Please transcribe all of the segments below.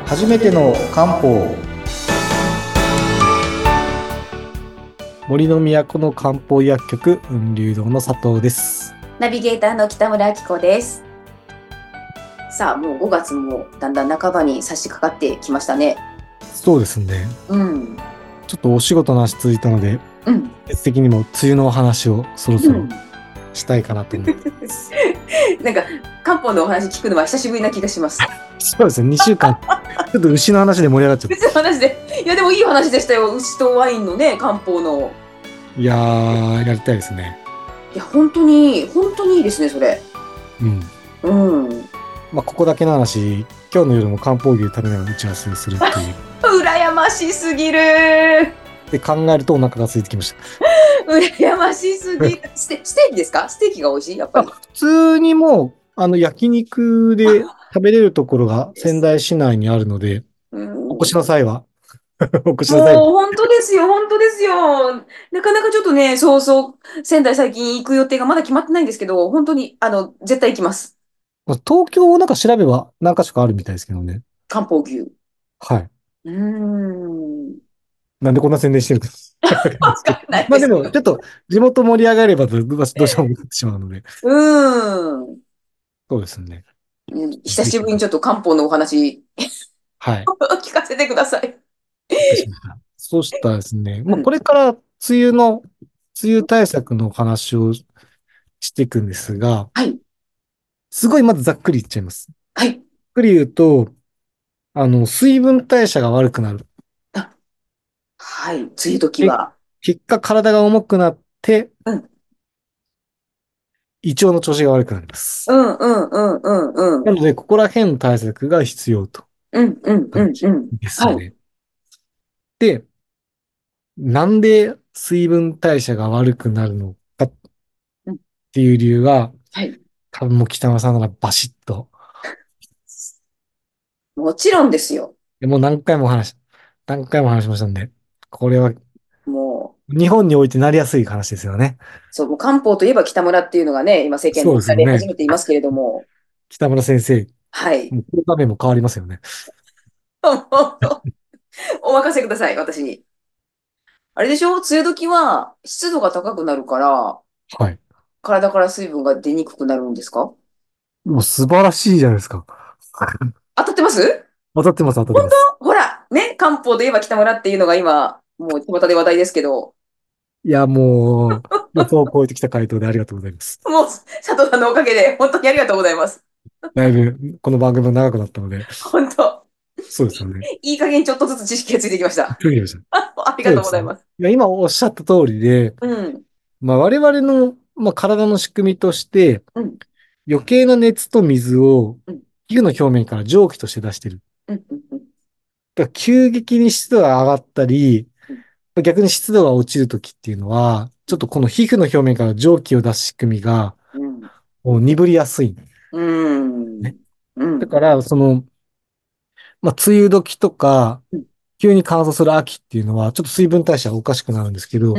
初めての漢方。森の都の漢方薬局雲龍堂の佐藤です。 ナビゲーターの北村明子です。さあ、もう5月もだんだん半ばに差し掛かってきましたね。 そうですね。 うん。 ちょっとお仕事の話続いたので、 うん。 別的にも梅雨のお話をそろそろしたいかなと思って。 なんか、漢方のお話聞くのは久しぶりな気がします。 そうですね。2週間、ちょっと牛の話で盛り上がっちゃっ別の話で。いや、でもいい話でしたよ。牛とワインのね、漢方の。 た。いやー、やりたいですね。 いや、本当にいいですね、それ。 うん。 うん。 まあ、ここだけの話、今日の夜も漢方牛食べながら打ち合わせするっていう。 羨ましすぎる。 で考えるとお腹が空いてきました。 羨ましすぎる。ステーキですか？ステーキが美味しいやっぱり。 普通にもう、焼肉で食べれるところが仙台市内にあるので、 うん。 お越しの際は、お越しの際は、 もう本当ですよ、本当ですよ。なかなかちょっとね、そうそう、仙台最近行く予定がまだ決まってないんですけど、本当に、絶対行きます。 東京をなんか調べば何か所かあるみたいですけどね。 漢方牛。 はい。 うーん。 なんでこんな宣伝してるかわかんないですけど。 わかんないまあでも、 ですけど。 ちょっと地元盛り上がればどうしても思ってしまうので。 うーん。 そうですね。 久ぜひ。 しぶりにちょっと漢方のお話はい。 聞かせてください。 びっくりしました。そうしたらですね。まあうん。 これから梅雨対策の話をしていくんですが、 はい。 すごいまずざっくり言っちゃいます。 はい。 ざっくり言うと、水分代謝が悪くなる。 あ、はい。梅雨時で、 は。 結果体が重くなって、 うん。 胃腸の調子が悪くなります。 うん、うん、うん、うん、うん。 なので、ここら辺の対策が必要とうん、うん、うん、 感じうん。はい。 ですね。で、なんで水分代謝が悪くなるのかっうん。 ていう理由が、 はい。 多分もう北村さんならバシッと。 もちろんですよ。 でもう何回も話しましたんで、これはもう。 日本においてなりやすい話ですよね。 そう、もう漢方といえば北村っていうのがね、今世間そうで知られ始ですよね。 めていますけれども、 北村先生、 はい。 もうこの場面も変わりますよね。 お任せください、私に。あれでしょ？梅雨時は湿度が高くなるから、 はい。 体から水分が出にくくなるんですか？ もう素晴らしいじゃないですか。 当たってます？ 当たってます。 ほら、ね、漢方といえば北村っていうのが今、もう巷で話題ですけど、 いや、もう、予想を超えてきた回答でありがとうございます。 もう佐藤さんのおかげで本当にありがとうございます。 だいぶ、この番組も長くなったので、 本当、 そうですよね。 いい加減ちょっとずつ知識がついてきました。 そういう意味でした。 ありがそうですね。 とうございます。 いや、今おっしゃった通りで、 うん、 まあ、我々の、まあ、体の仕組みとして、 うん、 余計な熱と水をうん、 皮膚の表面から蒸気として出してる。 うん、うん、うん。 だから急激に湿度が上がったり、逆に湿度が落ちるときっていうのは、ちょっとこの皮膚の表面から蒸気を出す仕組みが、 うん、 こう鈍りやすいんですうん、 ね。 うん、 だから、まあ、梅雨時とか、 うん、 急に乾燥する秋っていうのは、ちょっと水分代謝がおかしくなるんですけど、 うん、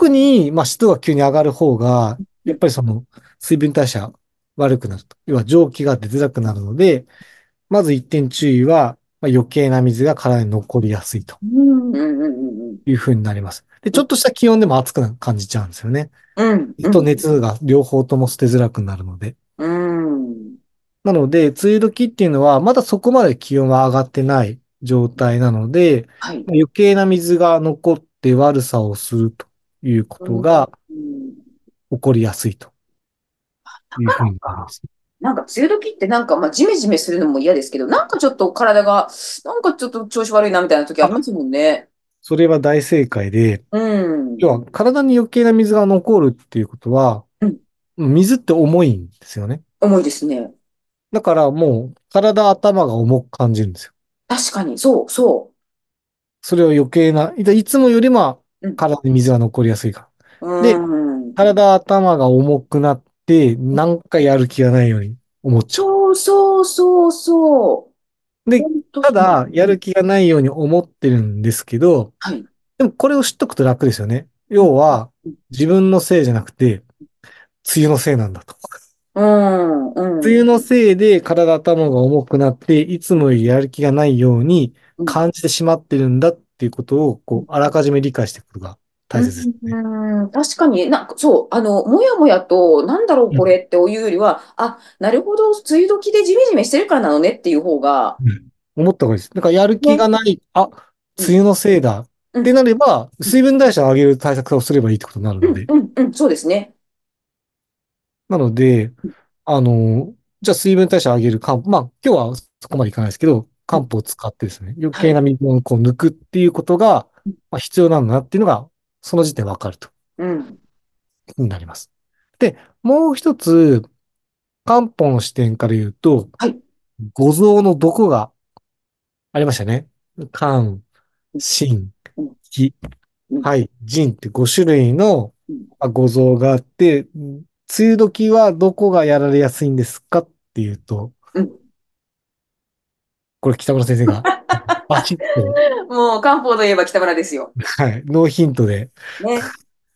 特に、まあ、湿度が急に上がる方が、やっぱり水分代謝悪くなると。要は蒸気が出づらくなるので、まず一点注意は、まあ、余計な水が体に残りやすいとうん、うん、うん、 いうふうになります。で、ちょっとした気温でも暑く感じちゃうんですよね。 うん、う水とん、 熱が両方とも捨てづらくなるので。 うん、 なので、梅雨時っていうのは、まだそこまで気温は上がってない状態なので、 はい。 余計な水が残って悪さをするというこうん、 とがうん。 起こりやすいとだかいうふうになりまらか。 す。 なんか梅雨時ってなんか、まあ、ジメジメするのも嫌ですけど、なんかちょっと体が、なんかちょっと調子悪いなみたいな時ありあ、 ますもんね。 それは大正解で、 うん。 要は体に余計な水が残るっていうことは、 うん。 水って重いんですよね。 重いですね。 だからもう頭が重く感じるんですよ。 確かに、そう、そそれを余計な、いつもよりもう。うん。 体に水が残りやすいから。で、 うん。 頭が重くなって、なんかやる気がないように思っちゃそうそうそうそう。 う。で、 本当そう。 ただ、やうん。 る気がないように思ってるんですけど、 はい。 でもこれを知っとくと楽ですよね。 うん。 要は、 うん。 自分のせいじゃなくて、梅雨のせいなんだと。 うん、 梅雨うん、 のせいで体頭が重くなって、いつもよりやる気がないようにうん。 感じてしまってるんだっていうことを、こう、あらかじめ理解していくことが大切ですね。 うん、確かにそう、もやもやと、なんだろう、 うん。 これっていうよりは、あ、なるほど、梅雨時でジメジメしてるからなのねっていう方が、 うん。思った方がいいです。だからやる気ね、 がない、あ、 うん、 梅雨のせいだってうん、 なれば、 うん、 水分代謝を上げる対策をすればいいってことになるうん、 ので。 うん、うんそうですね。 なので、あの、じゃあ水分代謝を上げる漢方、まあ今日はそこまでいかないですけど、 うん、 漢方を使ってですね、余はい。 計な水をこう抜くっていうことが、 うん、 まあ、必要なんだなっていうのが、その時点でわかると、 うん、 になります。で、もう一つ、漢方の視点から言うと、 はい。 五臓の毒がありましたね。肝、 うん、 心、 うん、 気、 うん、 肺、腎って5種類のうん、 五臓があって、梅雨時はどこがやられやすいんですかっていうと、 うん。 これ北村先生がバチッと、 もう漢方といえば北村ですよ。 はい、ノーヒントで、 ね。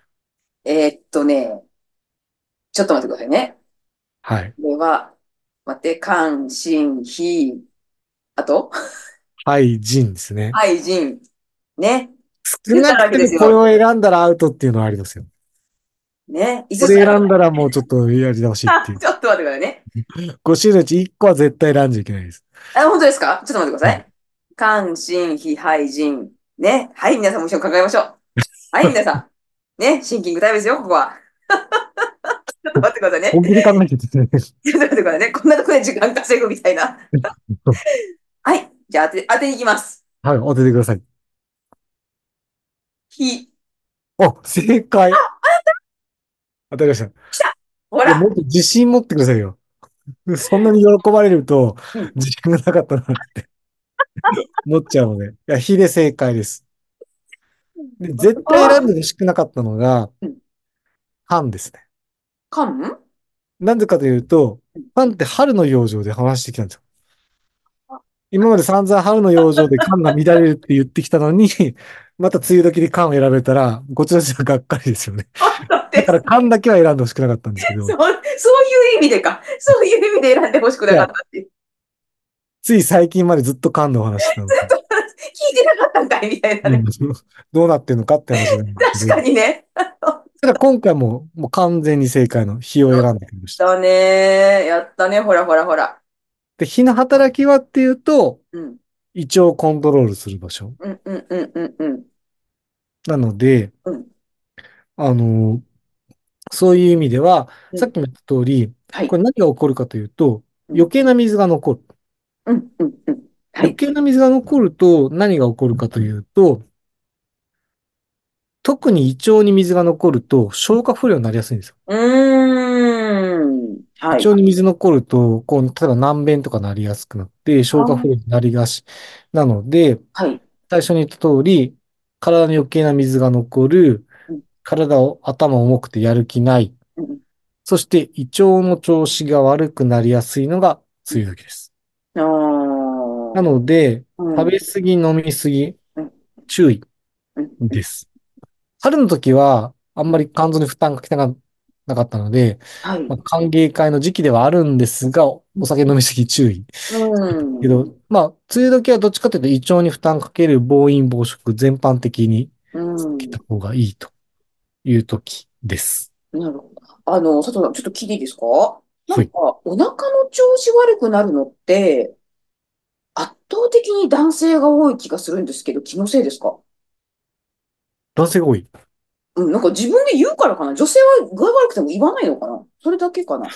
ちょっと待ってくださいね。 はい、 これは、待って、関心、非、あと、 肺、腎ですね。 愛人。ね。 少言ったらわけなくてもですよ。 これを選んだらアウトっていうのはありますよ。 ね。5つある。 これ選んだらもうちょっとやり直しっていう。 ちょっと待ってくださいね。 5種類のうち1個は絶対選んじゃいけないです。 本当ですか？ちょっと待ってくだはい。 さい。関心、非、愛人。ね。はい、皆さんも一緒に考えましょう。はい、皆さん。ね。シンキングタイムですよ、ここは。ちょっと待ってくださいね。 本気で考えててね。 ちょっと待ってくださいね。こんなところで時間稼ぐみたいな。はい。じゃあ当てに行きます。 はい、当ててください。 非。 あ、正解。当たりました。いや、 ほら。 もっと自信持ってくださいよ。そんなに喜ばれると、 うん。 自信がなかったなって思っちゃうので。いや、非で正解です。で、絶対選んあ、 でほしくなかったのが、 うん。 半ですね。 関なぜかというと、半って春の養生で話してきたんですよ。今まで散々春の養生で肝が乱れるって言ってきたのに、また梅雨時で肝を選べたら、こちらとしてはがっかりですよね。 本当だからですね。 肝だけは選んでほしくなかったんですけど、 そういう意味でか。そういう意味で選んでほしくなかっいや、 たっていう。 つい最近までずっと肝のお話してたので、 聞いてなかったんかいみたいなうん、 ね。 どうなってんのかって話なんですけ確ど、 かにね。 ただ今回もう完全に正解の日をやっ選んでくれました。 たね。やったね。ほらほらほら。 で、日の働きはっていうと、 うん。 胃腸をコントロールする場所。 うんうんうんうんうん。 なので、 うん。 あの、そういう意味では、 うん。 さっきも言った通り、 はい。 これ何が起こるかというと、 うん。 余計な水が残る。 うんうんうん。はい。 余計な水が残ると何が起こるかというと、特に胃腸に水が残ると消化不良になりやすいんですよ。 うーん。 胃はい。 腸に水残ると、こう、例えば軟便とかなりやすくなって消化不良あ、 になりがちなので、 はい。 最初に言った通り、体に余計な水が残る、 うん。 頭重くてやる気ない、 うん。 そして胃腸の調子が悪くなりやすいのが梅雨時です。 あなー、 ので、 うん。 食べ過ぎ、飲み過ぎ、 うん。 注意うん。 です。春の時は、あんまり肝臓に負担がかけなかったので、 はい。 まあ、歓迎会の時期ではあるんですが、お酒飲み過ぎ注意。 うん。 けど、まあ、梅雨時はどっちかというと胃腸に負担かける暴飲暴食全般的にう避けたん。 方がいいという時です。 なるほど。佐藤さん、ちょっと聞いていいですか？なはい。 んか、お腹の調子悪くなるのって、圧倒的に男性が多い気がするんですけど、気のせいですか？ 男性が多い。 うん、なんか自分で言うからかな。女性は具合悪くても言わないのかな？それだけかな。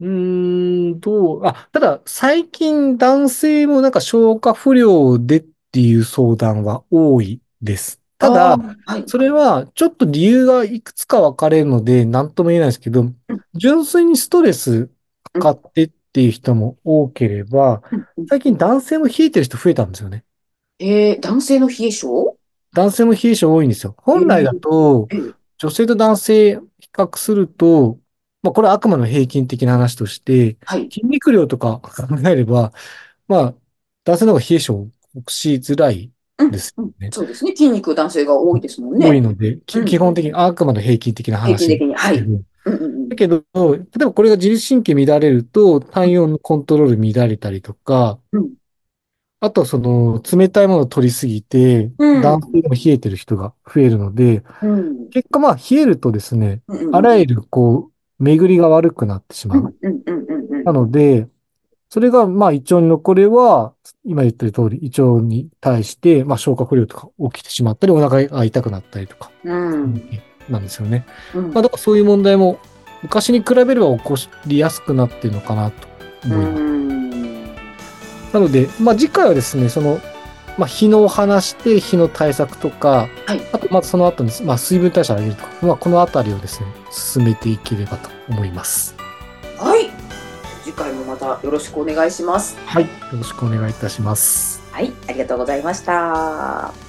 ただ、最近男性もなんか消化不良でっていう相談は多いです。たああ、 だ、 はい。 それはちょっと理由がいくつか分かれるので、なんとも言えないですけど、 うん、 純粋にストレスうん、 かかってっていう人も多ければ、 うん。うん。 最近男性も冷えてる人増えたんですよね。 男性の冷え性？ 男性も冷え性多いんですよ。 え本来だー、 と、 えー、 女性と男性比較すると、まあこれはあくまでも平均的な話として、 はい。 筋肉量とか考えれば、まあ、男性の方が冷え性を起こしづらいうん、 ですうん。 よね。 そうですね。筋肉男性が多いですもんね。 多いので、 うん。 基本的にあくまで平均的な話平均的に。はい。 ですけど。 うんうんだけど、例えばこれが自律神経乱れると、体温のコントロール乱れたりとか、 うん。 あとは冷たいものを取りすぎて、 うん。 男性でも冷えてる人が増えるので、 うん。 結果冷えるとですね、 うんうんうん。 あらゆる巡りが悪くなってしまう。 うんうんうんうんうん。 なので、それが胃腸に残れば、今言ってる通り、胃腸に対して、消化不良とか起きてしまったり、お腹が痛くなったりとか、 うん。 なんですよね。 うん。 だからそういう問題も昔に比べれば起こりやすくなっているのかなとう思います。 ん。 なので、次回はですね、日のを話して、日の対策とか、 はい。 あと、その後に、水分代謝を上げるとか、このあたりをですね、進めていければと思います。 はい。次回もまたよろしくお願いします。 はい。よろしくお願いいたします。 はい。ありがとうございました。